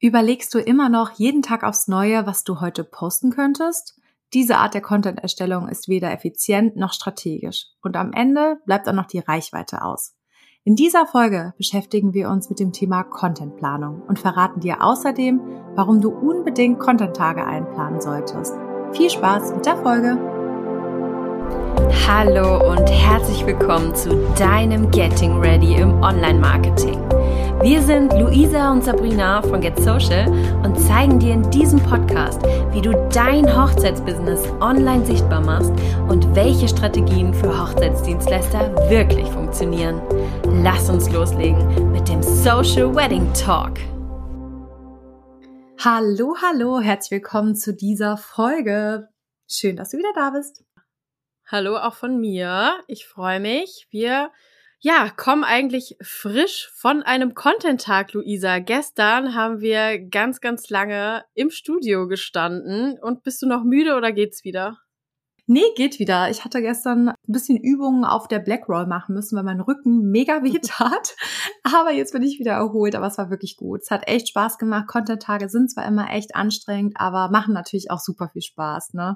Überlegst du immer noch jeden Tag aufs Neue, was du heute posten könntest? Diese Art der Content-Erstellung ist weder effizient noch strategisch. Und am Ende bleibt auch noch die Reichweite aus. In dieser Folge beschäftigen wir uns mit dem Thema Contentplanung und verraten dir außerdem, warum du unbedingt Content-Tage einplanen solltest. Viel Spaß mit der Folge! Hallo und herzlich willkommen zu deinem Getting Ready im Online-Marketing. Wir sind Luisa und Sabrina von Get Social und zeigen dir in diesem Podcast, wie du dein Hochzeitsbusiness online sichtbar machst und welche Strategien für Hochzeitsdienstleister wirklich funktionieren. Lass uns loslegen mit dem Social Wedding Talk. Hallo, herzlich willkommen zu dieser Folge. Schön, dass du wieder da bist. Hallo auch von mir. Ich freue mich. Wir kommen eigentlich frisch von einem Content-Tag, Luisa. Gestern haben wir ganz lange im Studio gestanden. Und bist du noch müde oder geht's wieder? Nee, geht wieder. Ich hatte gestern ein bisschen Übungen auf der Blackroll machen müssen, weil mein Rücken mega weh tat. Aber jetzt bin ich wieder erholt, aber es war wirklich gut. Es hat echt Spaß gemacht. Content-Tage sind zwar immer echt anstrengend, aber machen natürlich auch super viel Spaß, ne?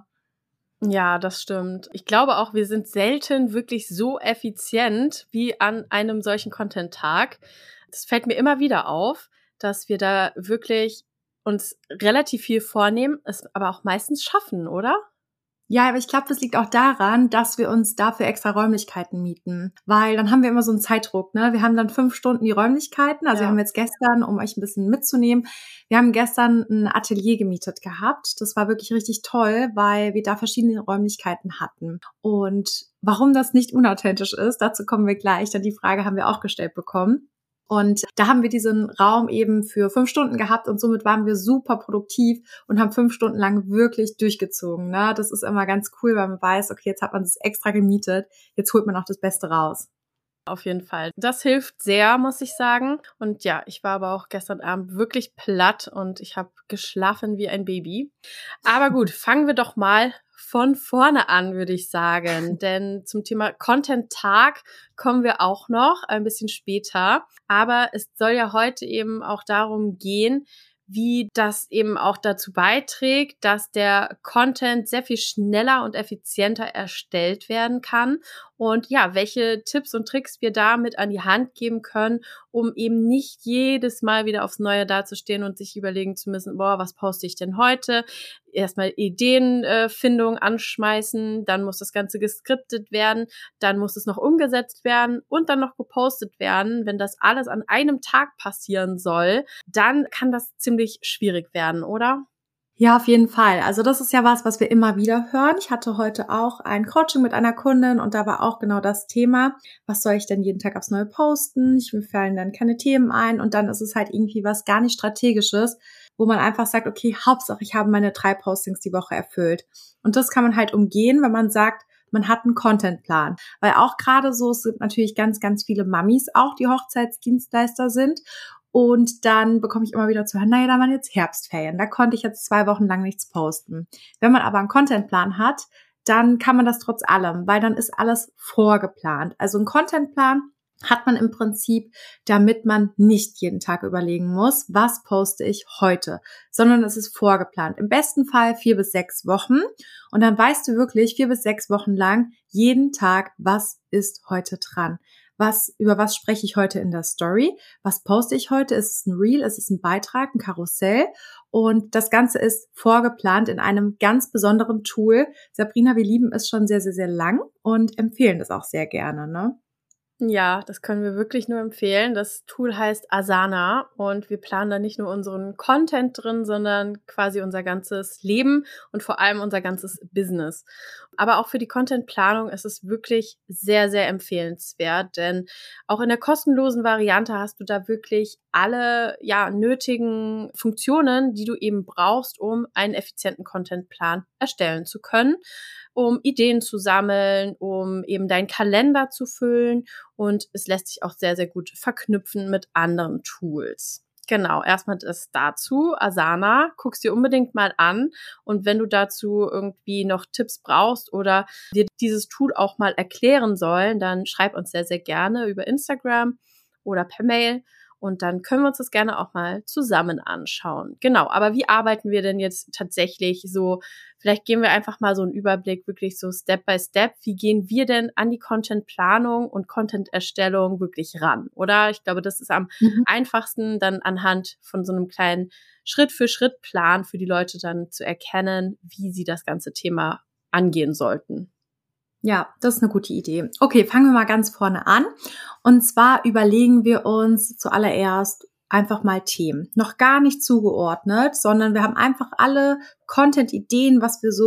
Ja, das stimmt. Ich glaube auch, wir sind selten wirklich so effizient wie an einem solchen Content-Tag. Das fällt mir immer wieder auf, dass wir da wirklich uns relativ viel vornehmen, es aber auch meistens schaffen, oder? Ja, aber ich glaube, das liegt auch daran, dass wir uns dafür extra Räumlichkeiten mieten. Weil dann haben wir immer so einen Zeitdruck, ne? Wir haben dann 5 Stunden die Räumlichkeiten. Also wir haben jetzt gestern, um euch ein bisschen mitzunehmen, wir haben gestern ein Atelier gemietet gehabt. Das war wirklich richtig toll, weil wir da verschiedene Räumlichkeiten hatten. Und warum das nicht unauthentisch ist, dazu kommen wir gleich, denn die Frage haben wir auch gestellt bekommen. Und da haben wir diesen Raum eben für 5 Stunden gehabt und somit waren wir super produktiv und haben 5 Stunden lang wirklich durchgezogen. Ne? Das ist immer ganz cool, weil man weiß, okay, jetzt hat man das extra gemietet, jetzt holt man auch das Beste raus. Auf jeden Fall. Das hilft sehr, muss ich sagen. Und ja, ich war aber auch gestern Abend wirklich platt und ich habe geschlafen wie ein Baby. Aber gut, fangen wir doch mal von vorne an, würde ich sagen. Denn zum Thema Content-Tag kommen wir auch noch ein bisschen später. Aber es soll ja heute eben auch darum gehen, wie das eben auch dazu beiträgt, dass der Content sehr viel schneller und effizienter erstellt werden kann und ja, welche Tipps und Tricks wir damit an die Hand geben können, um eben nicht jedes Mal wieder aufs Neue dazustehen und sich überlegen zu müssen, was poste ich denn heute? Erstmal Ideenfindung anschmeißen, dann muss das Ganze geskriptet werden, dann muss es noch umgesetzt werden und dann noch gepostet werden. Wenn das alles an einem Tag passieren soll, dann kann das ziemlich schwierig werden, oder? Ja, auf jeden Fall. Also das ist ja was wir immer wieder hören. Ich hatte heute auch ein Coaching mit einer Kundin und da war auch genau das Thema. Was soll ich denn jeden Tag aufs Neue posten? Mir fallen dann keine Themen ein und dann ist es halt irgendwie was gar nicht Strategisches, wo man einfach sagt, okay, Hauptsache ich habe meine 3 Postings die Woche erfüllt. Und das kann man halt umgehen, wenn man sagt, man hat einen Contentplan. Weil auch gerade so, es sind natürlich ganz viele Mamis auch, die Hochzeitsdienstleister sind. Und dann bekomme ich immer wieder zu hören, da waren jetzt Herbstferien, da konnte ich jetzt 2 Wochen lang nichts posten. Wenn man aber einen Contentplan hat, dann kann man das trotz allem, weil dann ist alles vorgeplant. Also ein Contentplan hat man im Prinzip, damit man nicht jeden Tag überlegen muss, was poste ich heute, sondern es ist vorgeplant. Im besten Fall 4 bis 6 Wochen und dann weißt du wirklich 4 bis 6 Wochen lang jeden Tag, was ist heute dran. Über was spreche ich heute in der Story? Was poste ich heute? Ist es ein Reel? Ist es ein Beitrag, ein Karussell? Und das Ganze ist vorgeplant in einem ganz besonderen Tool. Sabrina, wir lieben es schon sehr lang und empfehlen das auch sehr gerne, ne? Ja, das können wir wirklich nur empfehlen. Das Tool heißt Asana und wir planen da nicht nur unseren Content drin, sondern quasi unser ganzes Leben und vor allem unser ganzes Business. Aber auch für die Contentplanung ist es wirklich sehr empfehlenswert, denn auch in der kostenlosen Variante hast du da wirklich alle nötigen Funktionen, die du eben brauchst, um einen effizienten Contentplan erstellen zu können, um Ideen zu sammeln, um eben deinen Kalender zu füllen und es lässt sich auch sehr gut verknüpfen mit anderen Tools. Genau, erstmal das dazu, Asana, guck's dir unbedingt mal an und wenn du dazu irgendwie noch Tipps brauchst oder dir dieses Tool auch mal erklären sollen, dann schreib uns sehr gerne über Instagram oder per Mail Und dann können wir uns das gerne auch mal zusammen anschauen. Genau, aber wie arbeiten wir denn jetzt tatsächlich so? Vielleicht geben wir einfach mal so einen Überblick, wirklich so Step by Step. Wie gehen wir denn an die Content-Planung und Content-Erstellung wirklich ran? Oder ich glaube, das ist am einfachsten, dann anhand von so einem kleinen Schritt-für-Schritt-Plan für die Leute dann zu erkennen, wie sie das ganze Thema angehen sollten. Ja, das ist eine gute Idee. Okay, fangen wir mal ganz vorne an. Und zwar überlegen wir uns zuallererst einfach mal Themen. Noch gar nicht zugeordnet, sondern wir haben einfach alle Content-Ideen,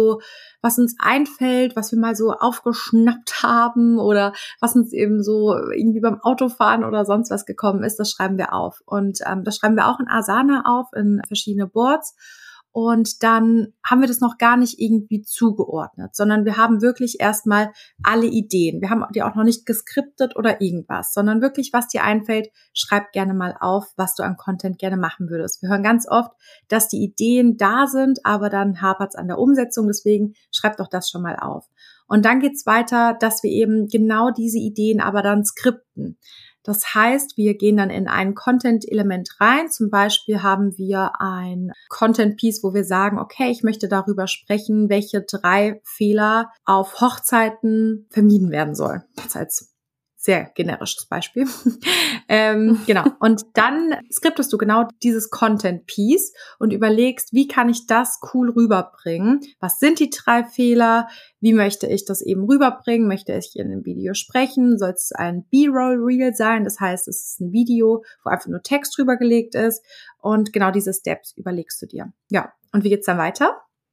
was uns einfällt, was wir mal so aufgeschnappt haben oder was uns eben so irgendwie beim Autofahren oder sonst was gekommen ist, das schreiben wir auf. Und das schreiben wir auch in Asana auf, in verschiedene Boards. Und dann haben wir das noch gar nicht irgendwie zugeordnet, sondern wir haben wirklich erstmal alle Ideen. Wir haben die auch noch nicht geskriptet oder irgendwas, sondern wirklich, was dir einfällt, schreib gerne mal auf, was du an Content gerne machen würdest. Wir hören ganz oft, dass die Ideen da sind, aber dann hapert es an der Umsetzung. Deswegen schreib doch das schon mal auf. Und dann geht's weiter, dass wir eben genau diese Ideen aber dann skripten. Das heißt, wir gehen dann in ein Content-Element rein. Zum Beispiel haben wir ein Content-Piece, wo wir sagen, okay, ich möchte darüber sprechen, welche 3 Fehler auf Hochzeiten vermieden werden sollen. Das als sehr generisches Beispiel. Genau. Und dann skriptest du genau dieses Content-Piece und überlegst, wie kann ich das cool rüberbringen? Was sind die 3 Fehler? Wie möchte ich das eben rüberbringen? Möchte ich in einem Video sprechen? Soll es ein B-Roll-Reel sein? Das heißt, es ist ein Video, wo einfach nur Text drüber gelegt ist. Und genau diese Steps überlegst du dir. Ja. Und wie geht's dann weiter?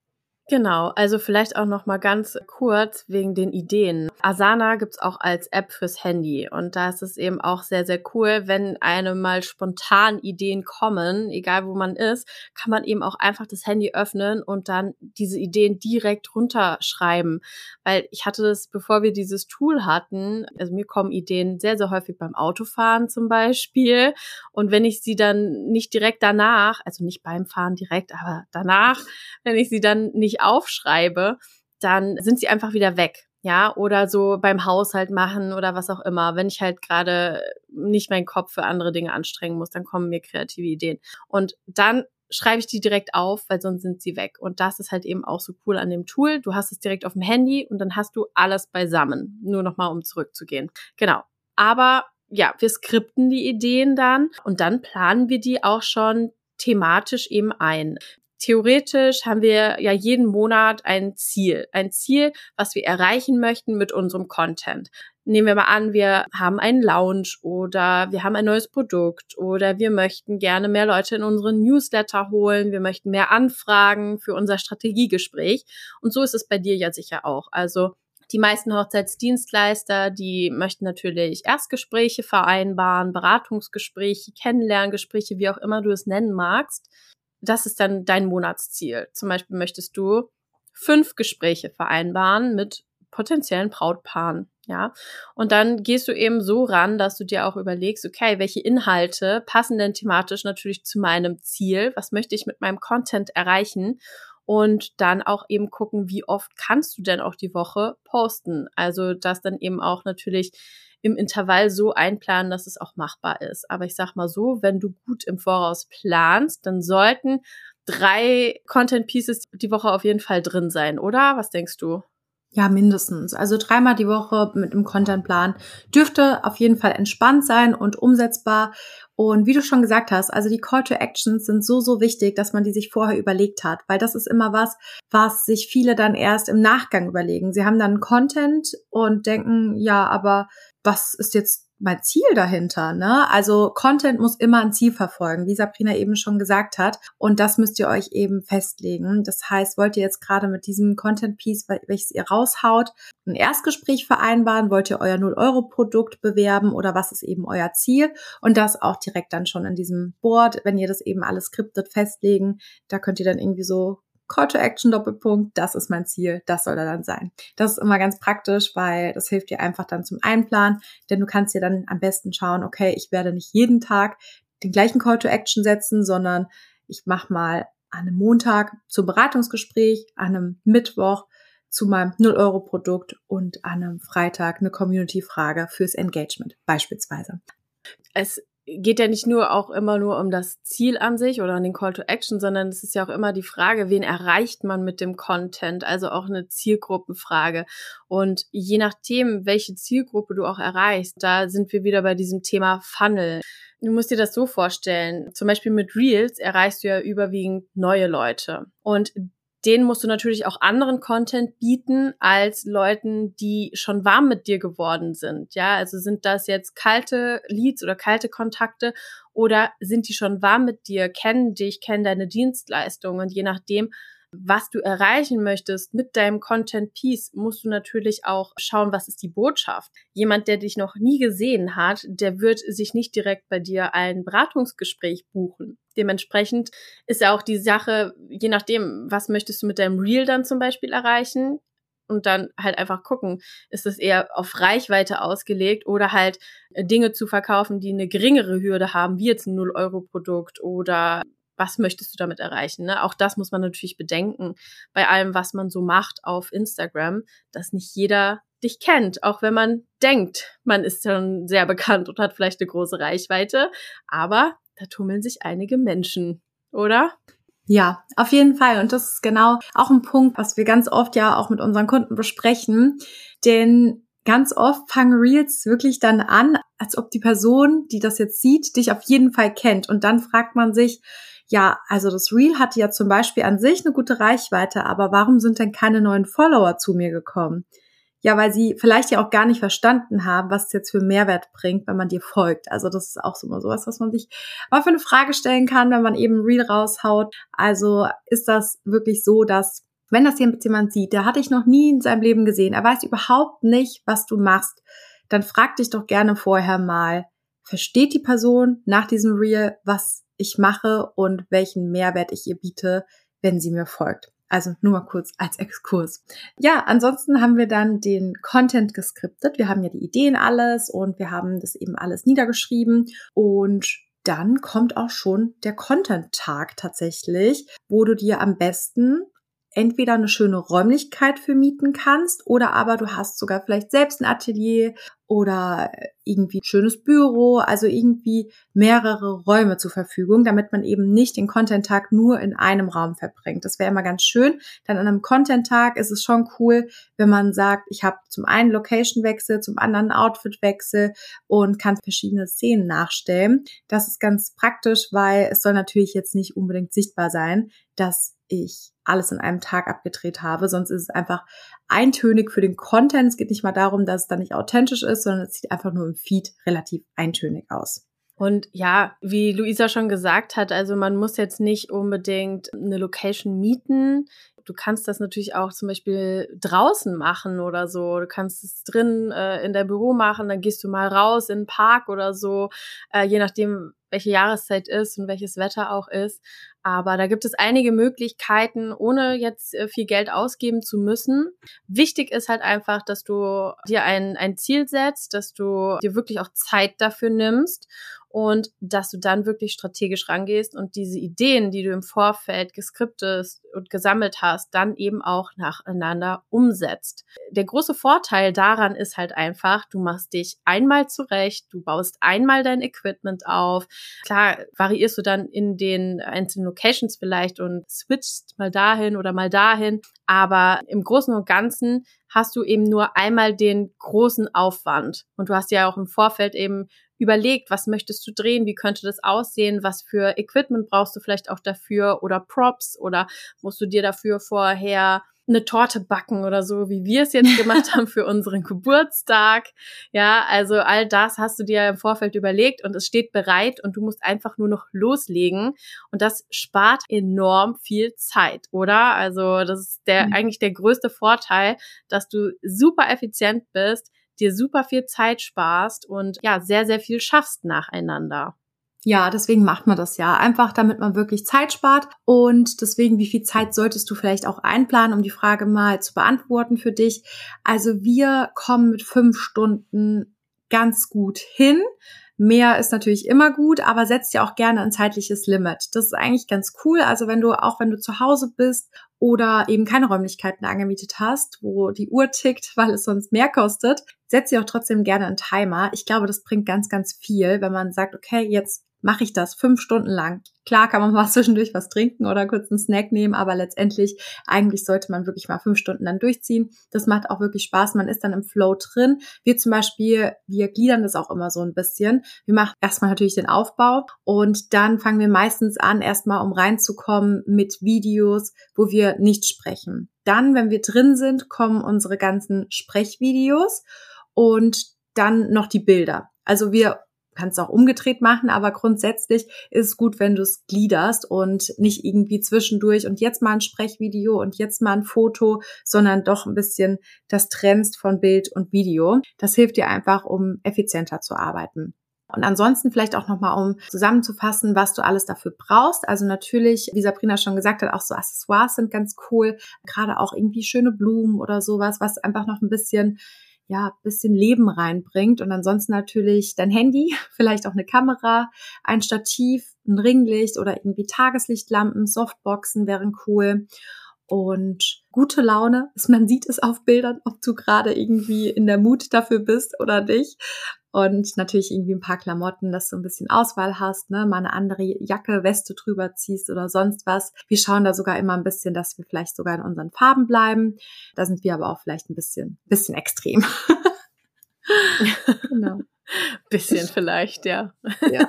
Genau, also vielleicht auch noch mal ganz kurz wegen den Ideen. Asana gibt's auch als App fürs Handy und da ist es eben auch sehr, sehr cool, wenn einem mal spontan Ideen kommen, egal wo man ist, kann man eben auch einfach das Handy öffnen und dann diese Ideen direkt runterschreiben, weil ich hatte das, bevor wir dieses Tool hatten, also mir kommen Ideen sehr, sehr häufig beim Autofahren zum Beispiel und wenn ich sie dann nicht direkt danach, also nicht beim Fahren direkt, aber danach, wenn ich sie dann nicht aufschreibe, dann sind sie einfach wieder weg. Ja, oder so beim Haushalt machen oder was auch immer. Wenn ich halt gerade nicht meinen Kopf für andere Dinge anstrengen muss, dann kommen mir kreative Ideen. Und dann schreibe ich die direkt auf, weil sonst sind sie weg. Und das ist halt eben auch so cool an dem Tool. Du hast es direkt auf dem Handy und dann hast du alles beisammen. Nur nochmal, um zurückzugehen. Genau. Aber ja, wir skripten die Ideen dann und dann planen wir die auch schon thematisch eben ein. Theoretisch haben wir ja jeden Monat ein Ziel, was wir erreichen möchten mit unserem Content. Nehmen wir mal an, wir haben einen Launch oder wir haben ein neues Produkt oder wir möchten gerne mehr Leute in unseren Newsletter holen, wir möchten mehr Anfragen für unser Strategiegespräch. Und so ist es bei dir ja sicher auch. Also die meisten Hochzeitsdienstleister, die möchten natürlich Erstgespräche vereinbaren, Beratungsgespräche, Kennenlerngespräche, wie auch immer du es nennen magst. Das ist dann dein Monatsziel. Zum Beispiel möchtest du 5 Gespräche vereinbaren mit potenziellen Brautpaaren, ja. Und dann gehst du eben so ran, dass du dir auch überlegst, okay, welche Inhalte passen denn thematisch natürlich zu meinem Ziel? Was möchte ich mit meinem Content erreichen? Und dann auch eben gucken, wie oft kannst du denn auch die Woche posten? Also das dann eben auch natürlich im Intervall so einplanen, dass es auch machbar ist. Aber ich sag mal so, wenn du gut im Voraus planst, dann sollten 3 Content Pieces die Woche auf jeden Fall drin sein, oder? Was denkst du? Ja, mindestens. Also 3-mal die Woche mit einem Contentplan dürfte auf jeden Fall entspannt sein und umsetzbar. Und wie du schon gesagt hast, also die Call to Actions sind so, so wichtig, dass man die sich vorher überlegt hat, weil das ist immer was sich viele dann erst im Nachgang überlegen. Sie haben dann Content und denken, ja, aber was ist jetzt mein Ziel dahinter, ne? Also Content muss immer ein Ziel verfolgen, wie Sabrina eben schon gesagt hat. Und das müsst ihr euch eben festlegen. Das heißt, wollt ihr jetzt gerade mit diesem Content-Piece, welches ihr raushaut, ein Erstgespräch vereinbaren? Wollt ihr euer 0-Euro-Produkt bewerben oder was ist eben euer Ziel? Und das auch direkt dann schon in diesem Board, wenn ihr das eben alles skriptet, festlegen. Da könnt ihr dann irgendwie so Call to Action Doppelpunkt, das ist mein Ziel, das soll er dann sein. Das ist immer ganz praktisch, weil das hilft dir einfach dann zum Einplanen, denn du kannst dir dann am besten schauen, okay, ich werde nicht jeden Tag den gleichen Call to Action setzen, sondern ich mache mal an einem Montag zum Beratungsgespräch, an einem Mittwoch zu meinem 0-Euro-Produkt und an einem Freitag eine Community-Frage fürs Engagement beispielsweise. Es geht ja nicht nur auch immer nur um das Ziel an sich oder an den Call to Action, sondern es ist ja auch immer die Frage, wen erreicht man mit dem Content, also auch eine Zielgruppenfrage. Und je nachdem, welche Zielgruppe du auch erreichst, da sind wir wieder bei diesem Thema Funnel. Du musst dir das so vorstellen, zum Beispiel mit Reels erreichst du ja überwiegend neue Leute und denen musst du natürlich auch anderen Content bieten als Leuten, die schon warm mit dir geworden sind. Ja, also sind das jetzt kalte Leads oder kalte Kontakte oder sind die schon warm mit dir, kennen dich, kennen deine Dienstleistung und je nachdem, was du erreichen möchtest mit deinem Content-Piece, musst du natürlich auch schauen, was ist die Botschaft. Jemand, der dich noch nie gesehen hat, der wird sich nicht direkt bei dir ein Beratungsgespräch buchen. Dementsprechend ist ja auch die Sache, je nachdem, was möchtest du mit deinem Reel dann zum Beispiel erreichen und dann halt einfach gucken, ist es eher auf Reichweite ausgelegt oder halt Dinge zu verkaufen, die eine geringere Hürde haben, wie jetzt ein 0-Euro-Produkt oder was möchtest du damit erreichen? Ne? Auch das muss man natürlich bedenken bei allem, was man so macht auf Instagram, dass nicht jeder dich kennt, auch wenn man denkt, man ist schon sehr bekannt und hat vielleicht eine große Reichweite, aber da tummeln sich einige Menschen, oder? Ja, auf jeden Fall. Und das ist genau auch ein Punkt, was wir ganz oft ja auch mit unseren Kunden besprechen, denn ganz oft fangen Reels wirklich dann an, als ob die Person, die das jetzt sieht, dich auf jeden Fall kennt. Und dann fragt man sich, ja, also das Reel hatte ja zum Beispiel an sich eine gute Reichweite, aber warum sind denn keine neuen Follower zu mir gekommen? Ja, weil sie vielleicht ja auch gar nicht verstanden haben, was es jetzt für Mehrwert bringt, wenn man dir folgt. Also das ist auch so immer sowas, was man sich mal für eine Frage stellen kann, wenn man eben ein Reel raushaut. Also ist das wirklich so, dass wenn das jemand sieht, der hat dich noch nie in seinem Leben gesehen, er weiß überhaupt nicht, was du machst, dann frag dich doch gerne vorher mal, versteht die Person nach diesem Reel, was ich mache und welchen Mehrwert ich ihr biete, wenn sie mir folgt. Also nur mal kurz als Exkurs. Ja, ansonsten haben wir dann den Content geskriptet. Wir haben ja die Ideen alles und wir haben das eben alles niedergeschrieben und dann kommt auch schon der Content-Tag tatsächlich, wo du dir am besten entweder eine schöne Räumlichkeit für mieten kannst oder aber du hast sogar vielleicht selbst ein Atelier oder irgendwie ein schönes Büro, also irgendwie mehrere Räume zur Verfügung, damit man eben nicht den Content-Tag nur in einem Raum verbringt. Das wäre immer ganz schön. Dann an einem Content-Tag ist es schon cool, wenn man sagt, ich habe zum einen Location-Wechsel, zum anderen Outfit-Wechsel und kann verschiedene Szenen nachstellen. Das ist ganz praktisch, weil es soll natürlich jetzt nicht unbedingt sichtbar sein, dass ich alles in einem Tag abgedreht habe, sonst ist es einfach eintönig für den Content. Es geht nicht mal darum, dass es dann nicht authentisch ist, sondern es sieht einfach nur im Feed relativ eintönig aus. Und ja, wie Luisa schon gesagt hat, also man muss jetzt nicht unbedingt eine Location mieten. Du kannst das natürlich auch zum Beispiel draußen machen oder so. Du kannst es drin in dein Büro machen, dann gehst du mal raus in den Park oder so, je nachdem, welche Jahreszeit ist und welches Wetter auch ist. Aber da gibt es einige Möglichkeiten, ohne jetzt viel Geld ausgeben zu müssen. Wichtig ist halt einfach, dass du dir ein Ziel setzt, dass du dir wirklich auch Zeit dafür nimmst und dass du dann wirklich strategisch rangehst und diese Ideen, die du im Vorfeld geskriptet und gesammelt hast, dann eben auch nacheinander umsetzt. Der große Vorteil daran ist halt einfach, du machst dich einmal zurecht, du baust einmal dein Equipment auf. Klar, variierst du dann in den einzelnen Locations vielleicht und switchst mal dahin oder mal dahin, aber im Großen und Ganzen hast du eben nur einmal den großen Aufwand und du hast ja auch im Vorfeld eben überlegt, was möchtest du drehen, wie könnte das aussehen, was für Equipment brauchst du vielleicht auch dafür oder Props oder musst du dir dafür vorher eine Torte backen oder so, wie wir es jetzt gemacht haben für unseren Geburtstag. Ja, also all das hast du dir im Vorfeld überlegt und es steht bereit und du musst einfach nur noch loslegen und das spart enorm viel Zeit, oder? Also das ist eigentlich der größte Vorteil, dass du super effizient bist, dir super viel Zeit sparst und ja, sehr, sehr viel schaffst nacheinander. Ja, deswegen macht man das ja. Einfach, damit man wirklich Zeit spart. Und deswegen, wie viel Zeit solltest du vielleicht auch einplanen, um die Frage mal zu beantworten für dich? Also wir kommen mit 5 Stunden ganz gut hin. Mehr ist natürlich immer gut, aber setzt ja auch gerne ein zeitliches Limit. Das ist eigentlich ganz cool. Also wenn du zu Hause bist oder eben keine Räumlichkeiten angemietet hast, wo die Uhr tickt, weil es sonst mehr kostet, setz dir auch trotzdem gerne einen Timer. Ich glaube, das bringt ganz, ganz viel, wenn man sagt, okay, jetzt mache ich das 5 Stunden lang. Klar kann man mal zwischendurch was trinken oder kurz einen Snack nehmen, aber letztendlich, eigentlich sollte man wirklich mal 5 Stunden dann durchziehen. Das macht auch wirklich Spaß, man ist dann im Flow drin. Wir zum Beispiel, wir gliedern das auch immer so ein bisschen. Wir machen erstmal natürlich den Aufbau und dann fangen wir meistens an, erstmal um reinzukommen mit Videos, wo wir nicht sprechen. Dann, wenn wir drin sind, kommen unsere ganzen Sprechvideos und dann noch die Bilder. Also wir kannst auch umgedreht machen, aber grundsätzlich ist es gut, wenn du es gliederst und nicht irgendwie zwischendurch und jetzt mal ein Sprechvideo und jetzt mal ein Foto, sondern doch ein bisschen das trennst von Bild und Video. Das hilft dir einfach, um effizienter zu arbeiten. Und ansonsten vielleicht auch nochmal, um zusammenzufassen, was du alles dafür brauchst. Also natürlich, wie Sabrina schon gesagt hat, auch so Accessoires sind ganz cool. Gerade auch irgendwie schöne Blumen oder sowas, was einfach noch ein bisschen Leben reinbringt. Und ansonsten natürlich dein Handy, vielleicht auch eine Kamera, ein Stativ, ein Ringlicht oder irgendwie Tageslichtlampen, Softboxen wären cool. Und gute Laune, man sieht es auf Bildern, ob du gerade irgendwie in der Mut dafür bist oder nicht. Und natürlich irgendwie ein paar Klamotten, dass du ein bisschen Auswahl hast, ne, mal eine andere Jacke, Weste drüber ziehst oder sonst was. Wir schauen da sogar immer ein bisschen, dass wir vielleicht sogar in unseren Farben bleiben. Da sind wir aber auch vielleicht ein bisschen extrem. Genau. Bisschen vielleicht, ja. Ja.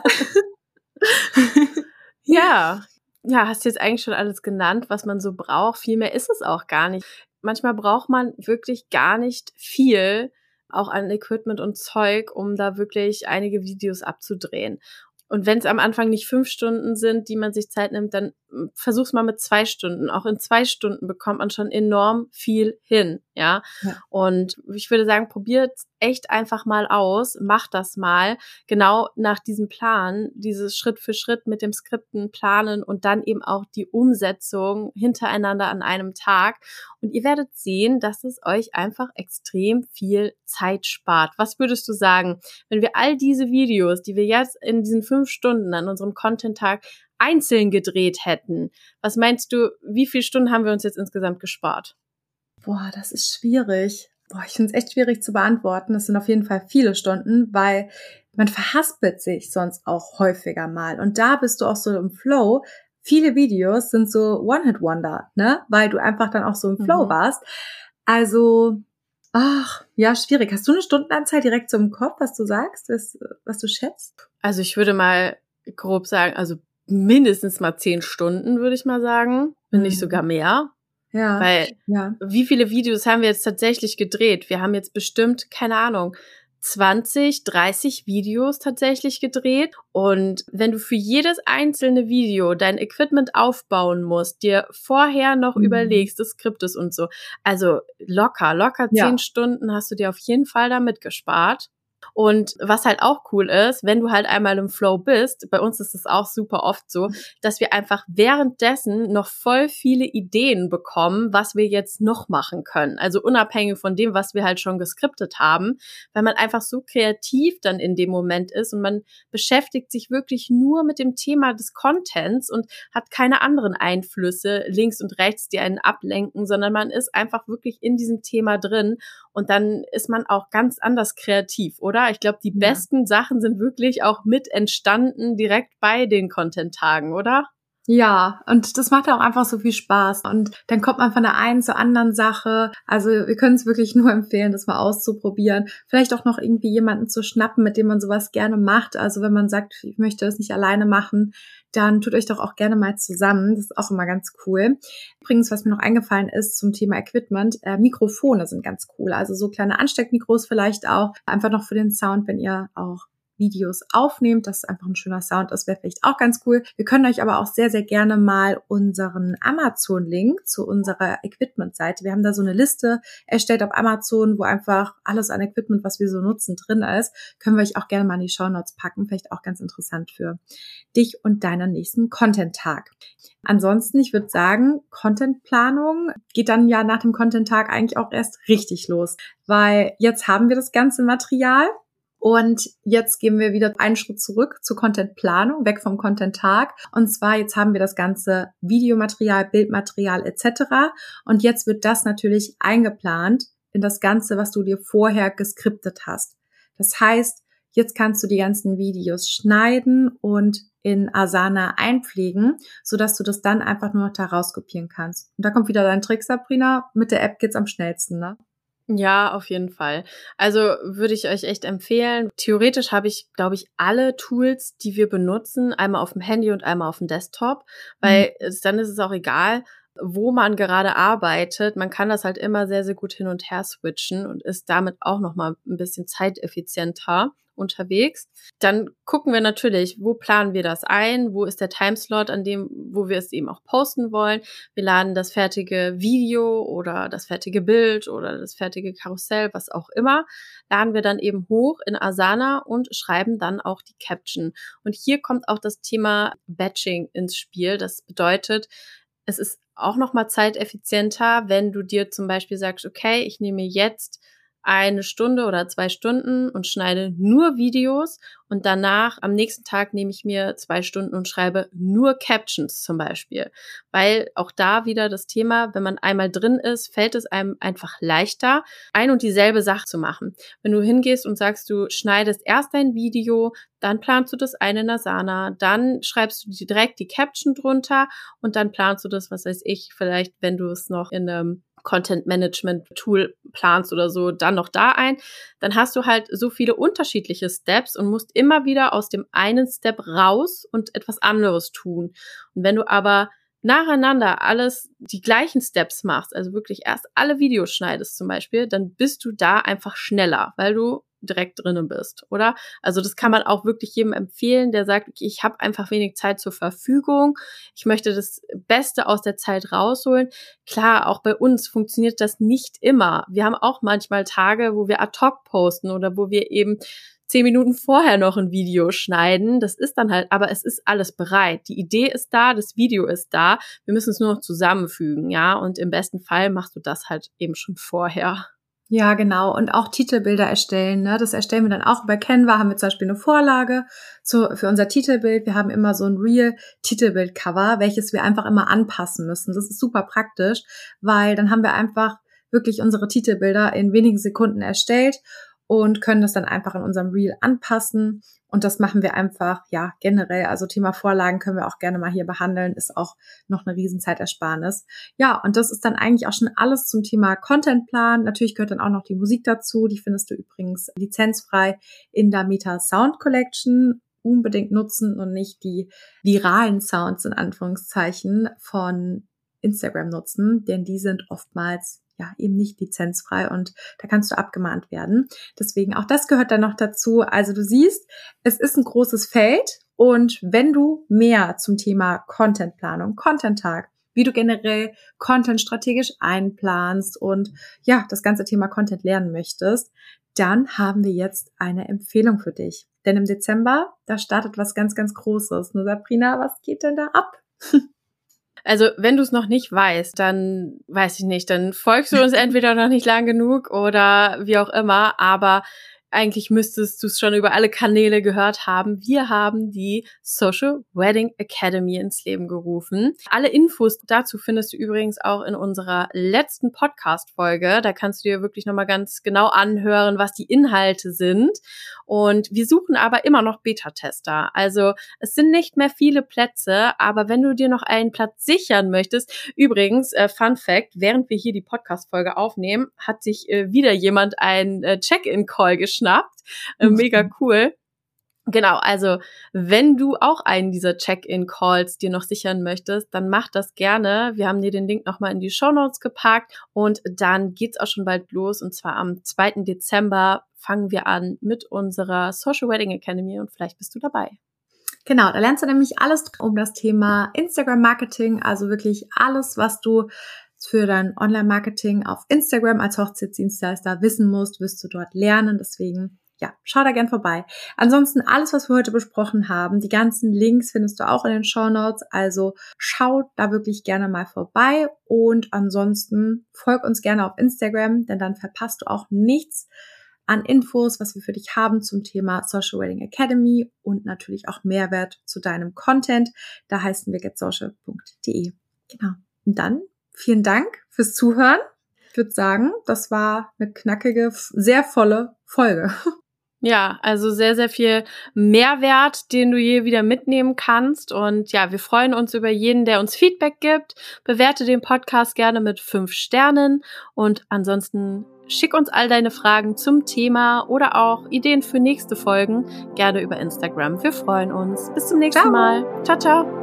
Ja, hast jetzt eigentlich schon alles genannt, was man so braucht. Viel mehr ist es auch gar nicht. Manchmal braucht man wirklich gar nicht viel, auch an Equipment und Zeug, um da wirklich einige Videos abzudrehen. Und wenn es am Anfang nicht 5 Stunden sind, die man sich Zeit nimmt, dann versuch's mal mit 2 Stunden. Auch in 2 Stunden bekommt man schon enorm viel hin, ja. Und ich würde sagen, probiert echt einfach mal aus, macht das mal genau nach diesem Plan, dieses Schritt für Schritt mit dem Skripten planen und dann eben auch die Umsetzung hintereinander an einem Tag. Und ihr werdet sehen, dass es euch einfach extrem viel Zeit spart. Was würdest du sagen, wenn wir all diese Videos, die wir jetzt in diesen 5 Stunden an unserem Content-Tag einzeln gedreht hätten, was meinst du, wie viele Stunden haben wir uns jetzt insgesamt gespart? Boah, das ist schwierig. Ich finde es echt schwierig zu beantworten. Das sind auf jeden Fall viele Stunden, weil man verhaspelt sich sonst auch häufiger mal. Und da bist du auch so im Flow. Viele Videos sind so One-Hit-Wonder, ne? Weil du einfach dann auch so im Flow warst. Also, schwierig. Hast du eine Stundenanzahl direkt so im Kopf, was du sagst, was du schätzt? Also ich würde mal grob sagen, also mindestens mal 10 Stunden, würde ich mal sagen. Wenn nicht sogar mehr. Ja. Weil wie viele Videos haben wir jetzt tatsächlich gedreht? Wir haben jetzt bestimmt, keine Ahnung, 20, 30 Videos tatsächlich gedreht. Und wenn du für jedes einzelne Video dein Equipment aufbauen musst, dir vorher noch überlegst, des Skriptes und so, also locker 10 Stunden hast du dir auf jeden Fall damit gespart. Und was halt auch cool ist, wenn du halt einmal im Flow bist, bei uns ist es auch super oft so, dass wir einfach währenddessen noch voll viele Ideen bekommen, was wir jetzt noch machen können. Also unabhängig von dem, was wir halt schon geskriptet haben, weil man einfach so kreativ dann in dem Moment ist und man beschäftigt sich wirklich nur mit dem Thema des Contents und hat keine anderen Einflüsse links und rechts, die einen ablenken, sondern man ist einfach wirklich in diesem Thema drin und dann ist man auch ganz anders kreativ, oder? Ich glaube, die besten Sachen sind wirklich auch mit entstanden direkt bei den Content-Tagen, oder? Ja, und das macht auch einfach so viel Spaß. Und dann kommt man von der einen zur anderen Sache. Also wir können es wirklich nur empfehlen, das mal auszuprobieren. Vielleicht auch noch irgendwie jemanden zu schnappen, mit dem man sowas gerne macht. Also wenn man sagt, ich möchte das nicht alleine machen, dann tut euch doch auch gerne mal zusammen. Das ist auch immer ganz cool. Übrigens, was mir noch eingefallen ist zum Thema Equipment, Mikrofone sind ganz cool. Also so kleine Ansteckmikros vielleicht auch. Einfach noch für den Sound, wenn ihr auch Videos aufnehmt, dass es einfach ein schöner Sound ist, wäre vielleicht auch ganz cool. Wir können euch aber auch sehr, sehr gerne mal unseren Amazon-Link zu unserer Equipment-Seite. Wir haben da so eine Liste erstellt auf Amazon, wo einfach alles an Equipment, was wir so nutzen, drin ist. Können wir euch auch gerne mal in die Shownotes packen. Vielleicht auch ganz interessant für dich und deinen nächsten Content-Tag. Ansonsten, ich würde sagen, Contentplanung geht dann ja nach dem Content-Tag eigentlich auch erst richtig los, weil jetzt haben wir das ganze Material. Und jetzt gehen wir wieder einen Schritt zurück zur Contentplanung, weg vom Content-Tag. Und zwar jetzt haben wir das ganze Videomaterial, Bildmaterial etc. Und jetzt wird das natürlich eingeplant in das Ganze, was du dir vorher geskriptet hast. Das heißt, jetzt kannst du die ganzen Videos schneiden und in Asana einpflegen, sodass du das dann einfach nur noch da rauskopieren kannst. Und da kommt wieder dein Trick, Sabrina. Mit der App geht's am schnellsten, ne? Ja, auf jeden Fall. Also würde ich euch echt empfehlen. Theoretisch habe ich, glaube ich, alle Tools, die wir benutzen, einmal auf dem Handy und einmal auf dem Desktop, weil dann ist es auch egal, wo man gerade arbeitet. Man kann das halt immer sehr, sehr gut hin und her switchen und ist damit auch nochmal ein bisschen zeiteffizienter unterwegs. Dann gucken wir natürlich, wo planen wir das ein, wo ist der Timeslot, an dem, wo wir es eben auch posten wollen. Wir laden das fertige Video oder das fertige Bild oder das fertige Karussell, was auch immer, laden wir dann eben hoch in Asana und schreiben dann auch die Caption. Und hier kommt auch das Thema Batching ins Spiel. Das bedeutet, es ist auch nochmal zeiteffizienter, wenn du dir zum Beispiel sagst, okay, ich nehme jetzt 1 Stunde oder 2 Stunden und schneide nur Videos und danach am nächsten Tag nehme ich mir 2 Stunden und schreibe nur Captions zum Beispiel. Weil auch da wieder das Thema, wenn man einmal drin ist, fällt es einem einfach leichter, ein und dieselbe Sache zu machen. Wenn du hingehst und sagst, du schneidest erst ein Video, dann planst du das ein in Asana, dann schreibst du direkt die Caption drunter und dann planst du das, was weiß ich, vielleicht, wenn du es noch in einem Content-Management-Tool planst oder so, dann noch da ein, dann hast du halt so viele unterschiedliche Steps und musst immer wieder aus dem einen Step raus und etwas anderes tun. Und wenn du aber nacheinander alles die gleichen Steps machst, also wirklich erst alle Videos schneidest zum Beispiel, dann bist du da einfach schneller, weil du direkt drinnen bist, oder? Also das kann man auch wirklich jedem empfehlen, der sagt, okay, ich habe einfach wenig Zeit zur Verfügung, ich möchte das Beste aus der Zeit rausholen. Klar, auch bei uns funktioniert das nicht immer. Wir haben auch manchmal Tage, wo wir ad hoc posten oder wo wir eben 10 Minuten vorher noch ein Video schneiden. Das ist dann halt, aber es ist alles bereit. Die Idee ist da, das Video ist da. Wir müssen es nur noch zusammenfügen, ja? Und im besten Fall machst du das halt eben schon vorher. Ja, genau. Und auch Titelbilder erstellen, ne? Das erstellen wir dann auch über Canva. Haben wir zum Beispiel eine Vorlage für unser Titelbild. Wir haben immer so ein Real-Titelbild-Cover, welches wir einfach immer anpassen müssen. Das ist super praktisch, weil dann haben wir einfach wirklich unsere Titelbilder in wenigen Sekunden erstellt und können das dann einfach in unserem Reel anpassen. Und das machen wir einfach, ja, generell. Also Thema Vorlagen können wir auch gerne mal hier behandeln. Ist auch noch eine Riesenzeitersparnis. Ja, und das ist dann eigentlich auch schon alles zum Thema Contentplan. Natürlich gehört dann auch noch die Musik dazu. Die findest du übrigens lizenzfrei in der Meta Sound Collection. Unbedingt nutzen und nicht die viralen Sounds in Anführungszeichen von Instagram nutzen, denn die sind oftmals ja eben nicht lizenzfrei und da kannst du abgemahnt werden. Deswegen auch das gehört dann noch dazu. Also du siehst, es ist ein großes Feld und wenn du mehr zum Thema Contentplanung, Content-Tag, wie du generell Content strategisch einplanst und ja, das ganze Thema Content lernen möchtest, dann haben wir jetzt eine Empfehlung für dich. Denn im Dezember, da startet was ganz, ganz Großes. Ne, Sabrina, was geht denn da ab? Also, wenn du es noch nicht weißt, dann weiß ich nicht, dann folgst du uns entweder noch nicht lang genug oder wie auch immer, aber eigentlich müsstest du es schon über alle Kanäle gehört haben. Wir haben die Social Wedding Academy ins Leben gerufen. Alle Infos dazu findest du übrigens auch in unserer letzten Podcast-Folge. Da kannst du dir wirklich nochmal ganz genau anhören, was die Inhalte sind. Und wir suchen aber immer noch Beta-Tester. Also es sind nicht mehr viele Plätze, aber wenn du dir noch einen Platz sichern möchtest, übrigens, Fun Fact, während wir hier die Podcast-Folge aufnehmen, hat sich wieder jemand einen Check-in-Call geschnappt. Mega cool. Genau, also wenn du auch einen dieser Check-in-Calls dir noch sichern möchtest, dann mach das gerne. Wir haben dir den Link nochmal in die Shownotes gepackt und dann geht's auch schon bald los. Und zwar am 2. Dezember fangen wir an mit unserer Social Wedding Academy und vielleicht bist du dabei. Genau, da lernst du nämlich alles um das Thema Instagram-Marketing, also wirklich alles, was du für dein Online-Marketing auf Instagram als Hochzeitsdienstleister wissen musst, wirst du dort lernen. Deswegen, ja, schau da gern vorbei. Ansonsten alles, was wir heute besprochen haben, die ganzen Links findest du auch in den Shownotes. Also schau da wirklich gerne mal vorbei. Und ansonsten folg uns gerne auf Instagram, denn dann verpasst du auch nichts an Infos, was wir für dich haben zum Thema Social Wedding Academy und natürlich auch Mehrwert zu deinem Content. Da heißen wir getsocial.de. Genau. Und dann vielen Dank fürs Zuhören. ich würde sagen, das war eine knackige, sehr volle Folge. Ja, also sehr, sehr viel Mehrwert, den du hier wieder mitnehmen kannst. Und ja, wir freuen uns über jeden, der uns Feedback gibt. Bewerte den Podcast gerne mit 5 Sternen. Und ansonsten schick uns all deine Fragen zum Thema oder auch Ideen für nächste Folgen gerne über Instagram. Wir freuen uns. Bis zum nächsten Mal. Ciao, ciao.